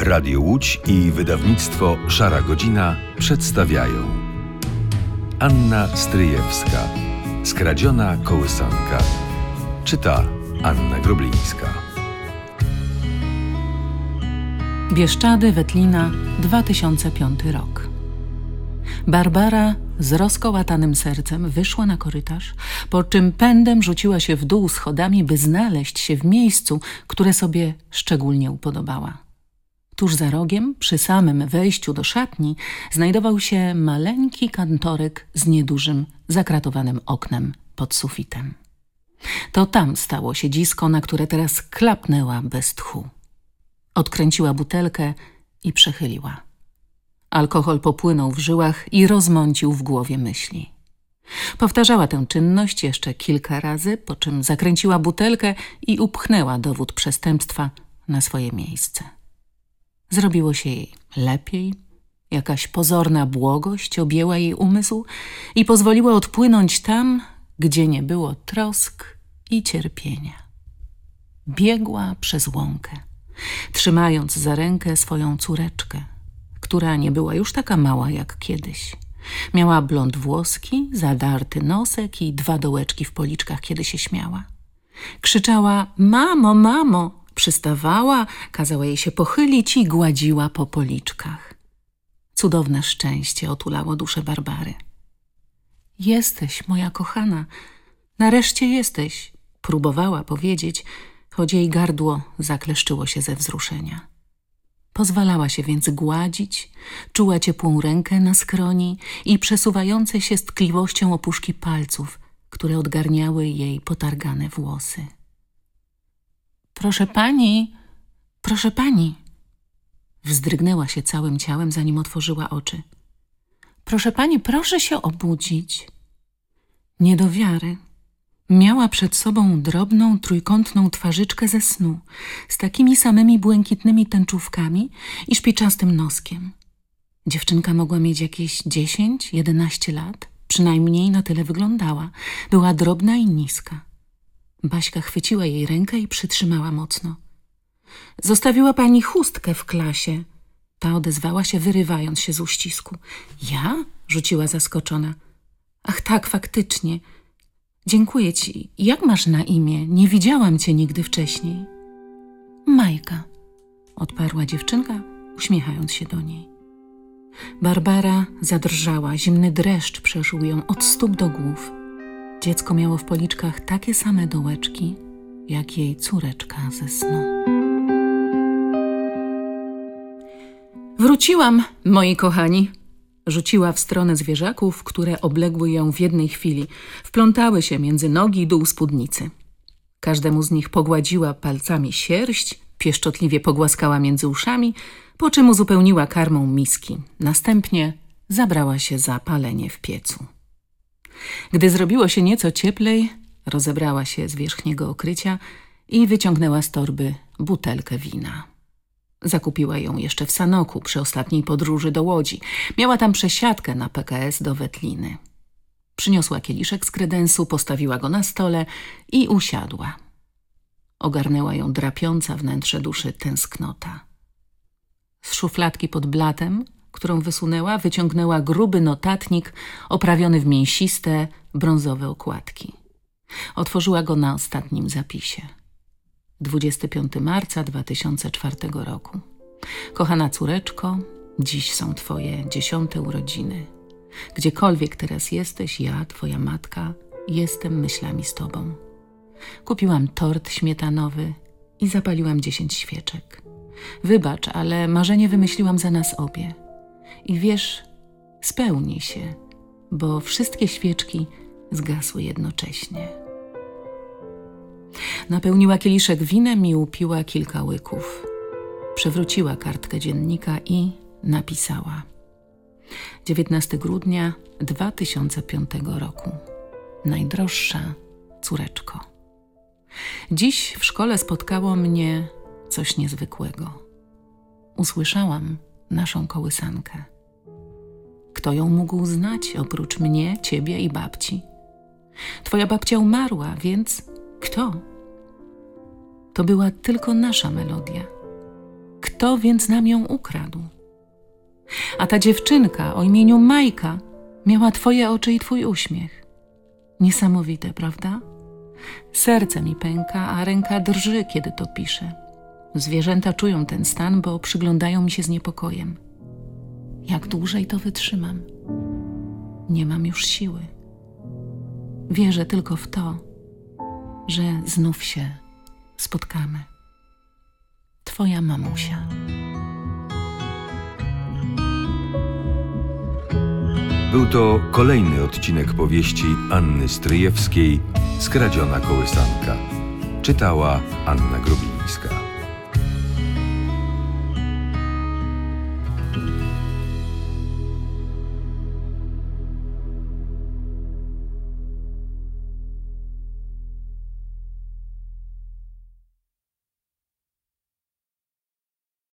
Radio Łódź i wydawnictwo Szara Godzina przedstawiają Anna Stryjewska. Skradziona kołysanka. Czyta Anna Groblińska. Bieszczady, Wetlina, 2005 rok. Barbara z rozkołatanym sercem wyszła na korytarz, po czym pędem rzuciła się w dół schodami, by znaleźć się w miejscu, które sobie szczególnie upodobała. Tuż za rogiem, przy samym wejściu do szatni, znajdował się maleńki kantorek z niedużym, zakratowanym oknem pod sufitem. To tam stało siedzisko, na które teraz klapnęła bez tchu. Odkręciła butelkę i przechyliła. Alkohol popłynął w żyłach i rozmącił w głowie myśli. Powtarzała tę czynność jeszcze kilka razy, po czym zakręciła butelkę i upchnęła dowód przestępstwa na swoje miejsce. Zrobiło się jej lepiej, jakaś pozorna błogość objęła jej umysł i pozwoliła odpłynąć tam, gdzie nie było trosk i cierpienia. Biegła przez łąkę, trzymając za rękę swoją córeczkę, która nie była już taka mała jak kiedyś. Miała blond włoski, zadarty nosek i 2 dołeczki w policzkach, kiedy się śmiała. Krzyczała: mamo, mamo! Przystawała, kazała jej się pochylić i gładziła po policzkach. Cudowne szczęście otulało duszę Barbary. Jesteś, moja kochana, nareszcie jesteś, próbowała powiedzieć, choć jej gardło zakleszczyło się ze wzruszenia. Pozwalała się więc gładzić, czuła ciepłą rękę na skroni i przesuwające się z tkliwością opuszki palców, które odgarniały jej potargane włosy. Proszę pani, proszę pani. Wzdrygnęła się całym ciałem, zanim otworzyła oczy. Proszę pani, proszę się obudzić. Nie do wiary. Miała przed sobą drobną, trójkątną twarzyczkę ze snu, z takimi samymi błękitnymi tęczówkami i szpiczastym noskiem. Dziewczynka mogła mieć jakieś 10-11 lat, przynajmniej na tyle wyglądała. Była drobna i niska. Baśka chwyciła jej rękę i przytrzymała mocno. Zostawiła pani chustkę w klasie. Ta odezwała się, wyrywając się z uścisku. Ja? Rzuciła zaskoczona. Ach tak, faktycznie. Dziękuję ci. Jak masz na imię? Nie widziałam cię nigdy wcześniej. Majka, odparła dziewczynka, uśmiechając się do niej. Barbara zadrżała, zimny dreszcz przeszył ją od stóp do głów. Dziecko miało w policzkach takie same dołeczki, jak jej córeczka ze snu. Wróciłam, moi kochani, rzuciła w stronę zwierzaków, które obległy ją w jednej chwili. Wplątały się między nogi i dół spódnicy. Każdemu z nich pogładziła palcami sierść, pieszczotliwie pogłaskała między uszami, po czym uzupełniła karmą miski. Następnie zabrała się za palenie w piecu. Gdy zrobiło się nieco cieplej, rozebrała się z wierzchniego okrycia i wyciągnęła z torby butelkę wina. Zakupiła ją jeszcze w Sanoku przy ostatniej podróży do Łodzi. Miała tam przesiadkę na PKS do Wetliny. Przyniosła kieliszek z kredensu, postawiła go na stole i usiadła. Ogarnęła ją drapiąca wnętrze duszy tęsknota. Z szufladki pod blatem, którą wysunęła, wyciągnęła gruby notatnik oprawiony w mięsiste, brązowe okładki. Otworzyła go na ostatnim zapisie. 25 marca 2004 roku. Kochana córeczko, dziś są twoje 10. urodziny. Gdziekolwiek teraz jesteś, ja, twoja matka, jestem myślami z tobą. Kupiłam tort śmietanowy i zapaliłam 10 świeczek. Wybacz, ale marzenie wymyśliłam za nas obie. I wiesz, spełni się, bo wszystkie świeczki zgasły jednocześnie. Napełniła kieliszek winem i upiła kilka łyków. Przewróciła kartkę dziennika i napisała: 19 grudnia 2005 roku. Najdroższa córeczko. Dziś w szkole spotkało mnie coś niezwykłego. Usłyszałam naszą kołysankę. Kto ją mógł znać oprócz mnie, ciebie i babci? Twoja babcia umarła, więc kto? To była tylko nasza melodia. Kto więc nam ją ukradł? A ta dziewczynka o imieniu Majka miała twoje oczy i twój uśmiech. Niesamowite, prawda? Serce mi pęka, a ręka drży, kiedy to piszę. Zwierzęta czują ten stan, bo przyglądają mi się z niepokojem. Jak dłużej to wytrzymam? Nie mam już siły. Wierzę tylko w to, że znów się spotkamy. Twoja mamusia. Był to kolejny odcinek powieści Anny Stryjewskiej Skradziona kołysanka. Czytała Anna Grubińska.